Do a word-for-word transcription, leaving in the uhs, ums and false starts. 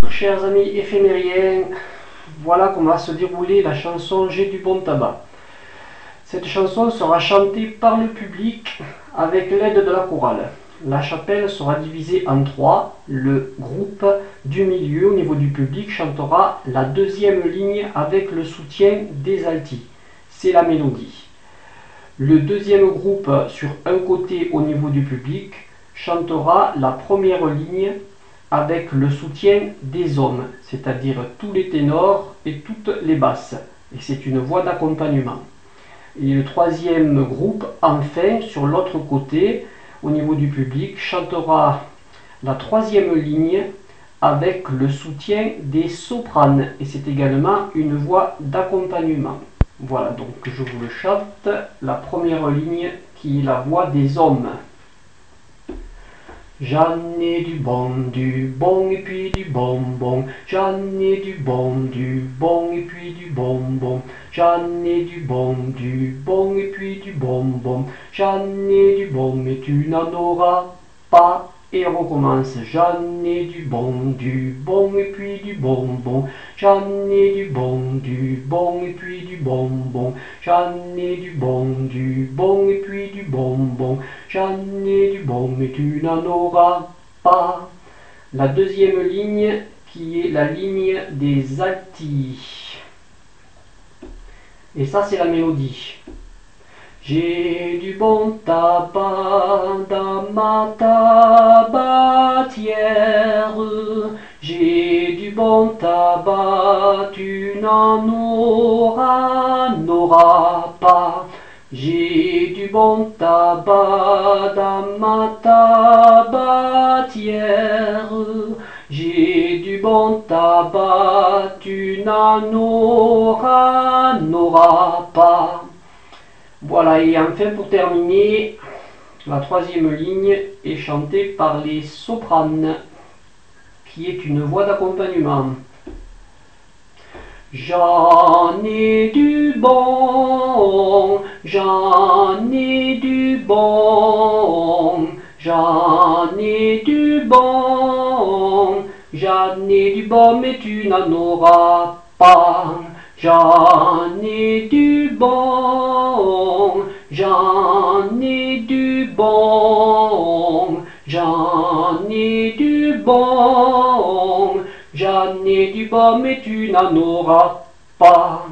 chers amis éphémériens, voilà comment va se dérouler la chanson J'ai du bon tabac. Cette chanson sera chantée par le public avec l'aide de la chorale. La chapelle sera divisée en trois. Le groupe du milieu au niveau du public chantera la deuxième ligne avec le soutien des altis. C'est la mélodie. Le deuxième groupe sur un côté au niveau du public chantera la première ligne avec le soutien des hommes, c'est-à-dire tous les ténors et toutes les basses. Et c'est une voix d'accompagnement. Et le troisième groupe, enfin, sur l'autre côté, au niveau du public, chantera la troisième ligne avec le soutien des sopranes. Et c'est également une voix d'accompagnement. Voilà, donc je vous le chante, la première ligne qui est la voix des hommes. J'en ai du bon, du bon et puis du bonbon. J'en ai du bon, du bon et puis du bonbon. J'en ai du bon, du bon et puis du bonbon. J'en ai du bon mais tu n'en auras pas. Et on recommence. J'en ai du bon, du bon et puis du bonbon. J'en ai du bon, du bon et puis du bonbon. J'en ai du bon, du bon et puis du bonbon. J'en ai du bon mais tu n'en auras pas. La deuxième ligne qui est la ligne des altis. Et ça c'est la mélodie. J'ai du bon tabac dans ma tabatière. J'ai du bon tabac, tu n'en auras, n'auras pas. J'ai du bon tabac dans ma tabatière. J'ai du bon tabac, tu n'en auras, n'auras pas. Voilà, et enfin pour terminer, la troisième ligne est chantée par les sopranes, qui est une voix d'accompagnement. J'en ai du bon, j'en ai du bon, j'en ai du bon, j'en ai du bon mais tu n'en auras pas. J'en ai du bon, j'en ai du bon, j'en ai du bon, j'en ai du bon mais tu n'en auras pas.